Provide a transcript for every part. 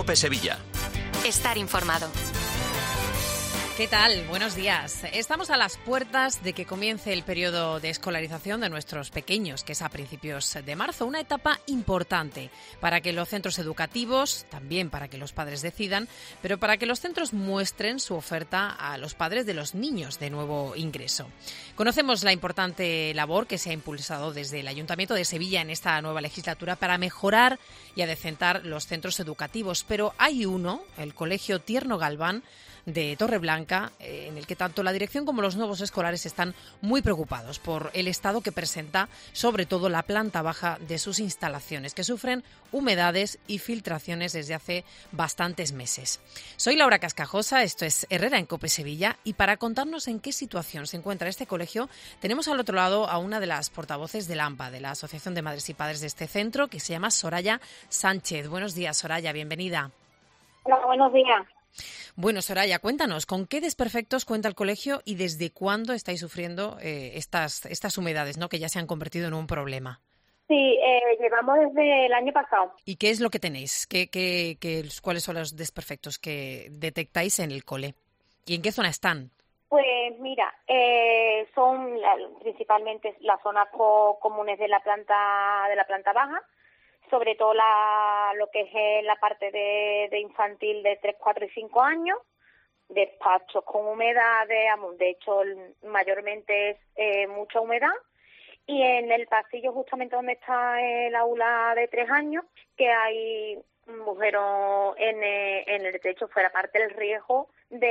COPE Sevilla. Estar informado. ¿Qué tal? Buenos días. Estamos a las puertas de que comience el periodo de escolarización de nuestros pequeños, que es a principios de marzo, una etapa importante para que los centros educativos, también para que los padres decidan, pero para que los centros muestren su oferta a los padres de los niños de nuevo ingreso. Conocemos la importante labor que se ha impulsado desde el Ayuntamiento de Sevilla en esta nueva legislatura para mejorar y adecentar los centros educativos, pero hay uno, el Colegio Tierno Galván, de Torreblanca, en el que tanto la dirección como los nuevos escolares están muy preocupados por el estado que presenta, sobre todo la planta baja de sus instalaciones, que sufren humedades y filtraciones desde hace bastantes meses. Soy Laura Cascajosa, esto es Herrera en COPE Sevilla, y para contarnos en qué situación se encuentra este colegio, tenemos al otro lado a una de las portavoces del AMPA, de la Asociación de Madres y Padres de este centro, que se llama Soraya Sánchez. Buenos días, Soraya, bienvenida. Hola, buenos días. Bueno, Soraya, cuéntanos, ¿con qué desperfectos cuenta el colegio y desde cuándo estáis sufriendo estas humedades, ¿no?, que ya se han convertido en un problema? Sí, llevamos desde el año pasado. ¿Y qué es lo que tenéis? ¿Cuáles son los desperfectos que detectáis en el cole? ¿Y en qué zona están? Pues mira, son principalmente las zonas comunes de la planta baja, sobre todo lo que es la parte de infantil de 3, 4 y 5 años, despachos con humedades, de hecho mayormente es mucha humedad, y en el pasillo justamente donde está el aula de 3 años, que hay un agujero en el techo, fuera parte del riesgo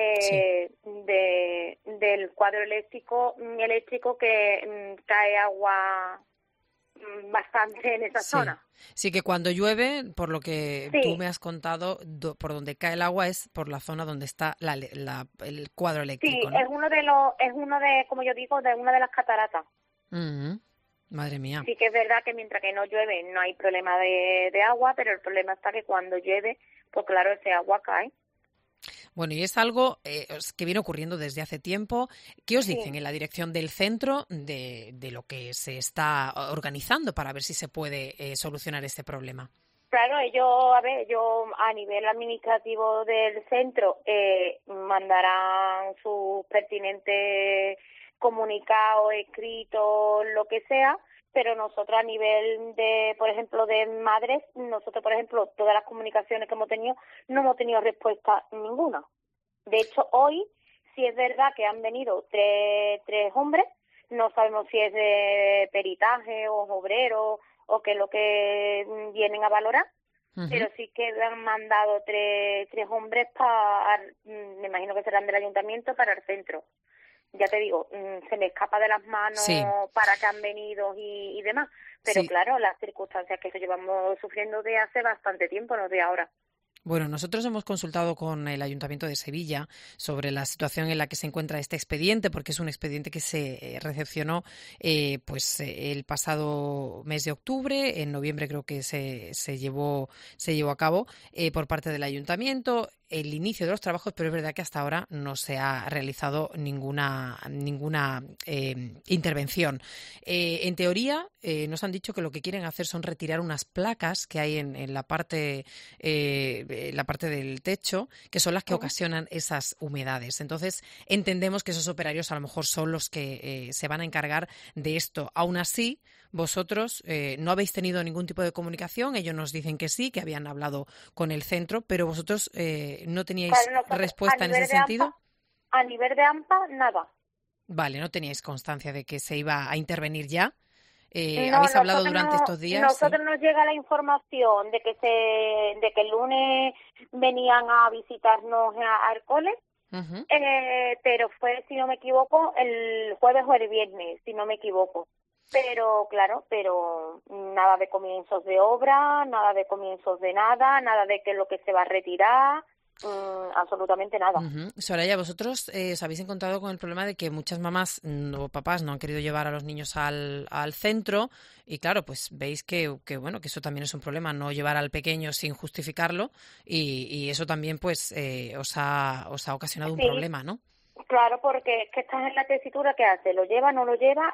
del cuadro eléctrico que cae agua bastante en esa zona. Sí, que cuando llueve, por lo que tú me has contado, por donde cae el agua es por la zona donde está el cuadro eléctrico, sí, ¿no? es uno de, como yo digo, de una de las cataratas. Madre mía. Sí que es verdad que mientras que no llueve no hay problema de agua, pero el problema está que cuando llueve, pues claro, ese agua cae. Bueno, y es algo que viene ocurriendo desde hace tiempo. ¿Qué os dicen en la dirección del centro de lo que se está organizando para ver si se puede solucionar este problema? Claro, ellos a nivel administrativo del centro mandarán sus pertinentes comunicados, escritos, lo que sea, pero nosotros a nivel de, por ejemplo, de madres, nosotros, por ejemplo, todas las comunicaciones que hemos tenido, no hemos tenido respuesta ninguna. De hecho, hoy sí es verdad que han venido tres hombres, no sabemos si es de peritaje o obreros o qué es lo que vienen a valorar, pero sí que han mandado tres hombres me imagino que serán del ayuntamiento, para el centro. Ya te digo, se me escapa de las manos para que han venido y demás. Pero claro, las circunstancias que llevamos sufriendo de hace bastante tiempo, no de ahora. Bueno, nosotros hemos consultado con el Ayuntamiento de Sevilla sobre la situación en la que se encuentra este expediente, porque es un expediente que se recepcionó el pasado mes de octubre. En noviembre creo que se llevó a cabo por parte del Ayuntamiento el inicio de los trabajos, pero es verdad que hasta ahora no se ha realizado ninguna intervención. En teoría, nos han dicho que lo que quieren hacer son retirar unas placas que hay en la parte del techo, que son las que ocasionan esas humedades. Entonces, entendemos que esos operarios a lo mejor son los que se van a encargar de esto. Aún así, vosotros no habéis tenido ningún tipo de comunicación. Ellos nos dicen que sí, que habían hablado con el centro, pero vosotros no teníais respuesta en ese sentido. A nivel de AMPA, nada. Vale, no teníais constancia de que se iba a intervenir ya. ¿Habéis hablado durante estos días? Nosotros nos llega la información de que el lunes venían a visitarnos al cole, pero fue, si no me equivoco, el jueves o el viernes, si no me equivoco. Pero claro, nada de comienzos de obra, nada de comienzos de nada de que lo que se va a retirar. Absolutamente nada. Soraya, vosotros os habéis encontrado con el problema de que muchas mamás o papás no han querido llevar a los niños al centro, y claro, pues veis que eso también es un problema, no llevar al pequeño sin justificarlo, y eso también pues os ha ocasionado un problema, ¿no? Claro, porque es que estás en la tesitura, ¿qué hace? ¿Lo lleva, no lo lleva?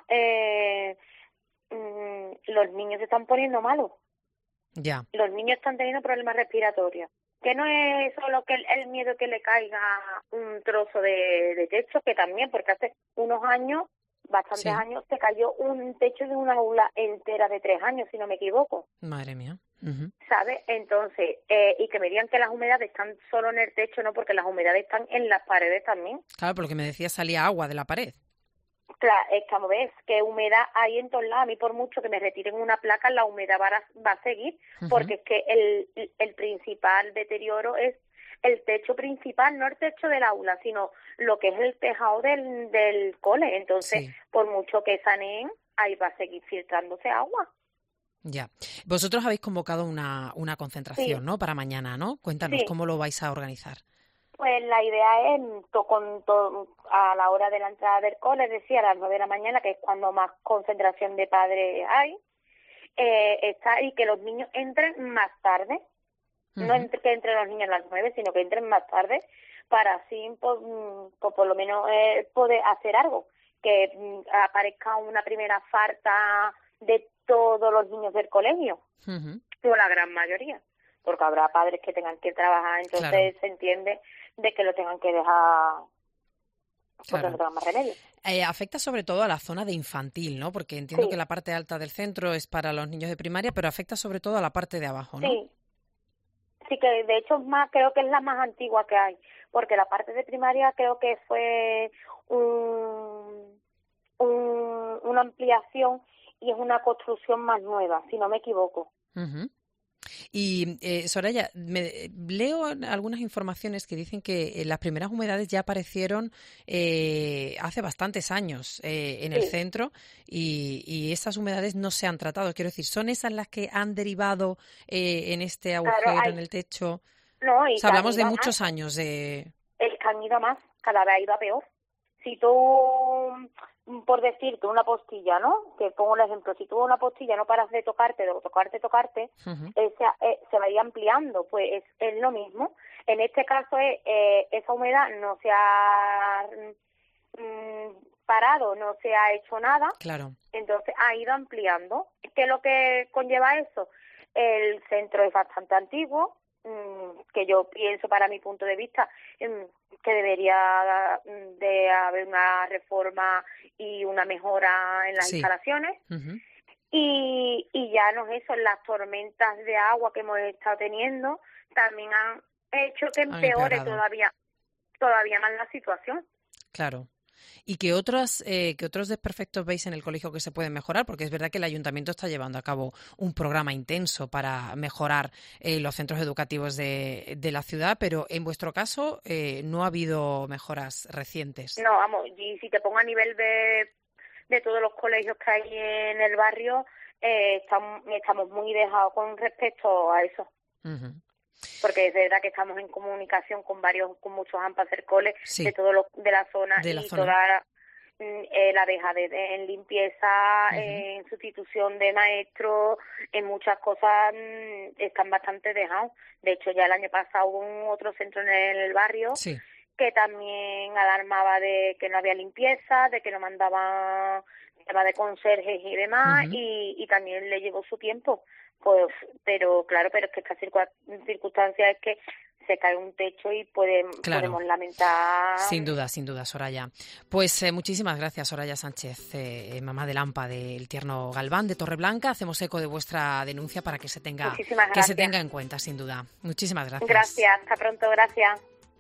Los niños se están poniendo malos. Ya. Los niños están teniendo problemas respiratorios. que no es solo que el miedo que le caiga un trozo de techo, que también, porque hace unos años, bastantes años, se cayó un techo de una aula entera de 3 años, si no me equivoco. Madre mía. ¿Sabes? Entonces, y que me digan que las humedades están solo en el techo, no, porque las humedades están en las paredes también. Claro, por lo que me decías, salía agua de la pared. Claro, es como ves, que humedad hay en todos lados. A mí, por mucho que me retiren una placa, la humedad va a seguir, porque es que el principal deterioro es el techo principal, no el techo del aula, sino lo que es el tejado del cole. Entonces, por mucho que saneen, ahí va a seguir filtrándose agua. Ya. Vosotros habéis convocado una concentración, ¿no?, para mañana, ¿no? Cuéntanos cómo lo vais a organizar. Pues la idea es, a la hora de la entrada del cole, es decir, a las 9 de la mañana, que es cuando más concentración de padres hay, y que los niños entren más tarde. No que entren los niños a las 9, sino que entren más tarde, para así, por lo menos, poder hacer algo. Que aparezca una primera farta de todos los niños del colegio, o la gran mayoría, porque habrá padres que tengan que trabajar, entonces se entiende de que lo tengan que dejar porque no tengan más remedio. Afecta sobre todo a la zona de infantil, ¿no? Porque entiendo que la parte alta del centro es para los niños de primaria, pero afecta sobre todo a la parte de abajo, ¿no? Sí, que de hecho creo que es la más antigua que hay, porque la parte de primaria creo que fue una ampliación y es una construcción más nueva, si no me equivoco. Y Soraya, leo algunas informaciones que dicen que las primeras humedades ya aparecieron hace bastantes años en el centro y esas humedades no se han tratado. Quiero decir, ¿son esas las que han derivado en este agujero en el techo? No, o sea, hablamos de muchos años de... El que han ido a más, cada vez ha ido a peor. Si tú, por decirte, una postilla, ¿no? Que pongo el ejemplo, si tú una postilla no paras de tocarte, se va a ir ampliando, pues es lo mismo. En este caso, esa humedad no se ha parado, no se ha hecho nada. Claro. Entonces ha ido ampliando. ¿Qué es lo que conlleva eso? El centro es bastante antiguo, que yo pienso, para mi punto de vista, que debería de haber una reforma y una mejora en las instalaciones. Y ya no es eso, las tormentas de agua que hemos estado teniendo también han hecho que empeore todavía más la situación. Claro. ¿Y qué otros desperfectos veis en el colegio que se pueden mejorar? Porque es verdad que el ayuntamiento está llevando a cabo un programa intenso para mejorar los centros educativos de la ciudad, pero en vuestro caso no ha habido mejoras recientes. No, vamos, y si te pongo a nivel de todos los colegios que hay en el barrio, estamos muy dejados con respecto a eso. Porque es verdad que estamos en comunicación con muchos AMPA-CERCOLES de la zona, toda la deja en limpieza, en sustitución de maestros, en muchas cosas están bastante dejados. De hecho, ya el año pasado hubo otro centro en el barrio que también alarmaba de que no había limpieza, de que no mandaban tema de conserjes y demás, y también le llevó su tiempo. Pues, pero es que esta circunstancia es que se cae un techo y podemos lamentar. Sin duda, Soraya. Pues muchísimas gracias, Soraya Sánchez, mamá del AMPA del Tierno Galván de Torreblanca. Hacemos eco de vuestra denuncia para que se tenga en cuenta, sin duda. Muchísimas gracias. Gracias, hasta pronto, gracias.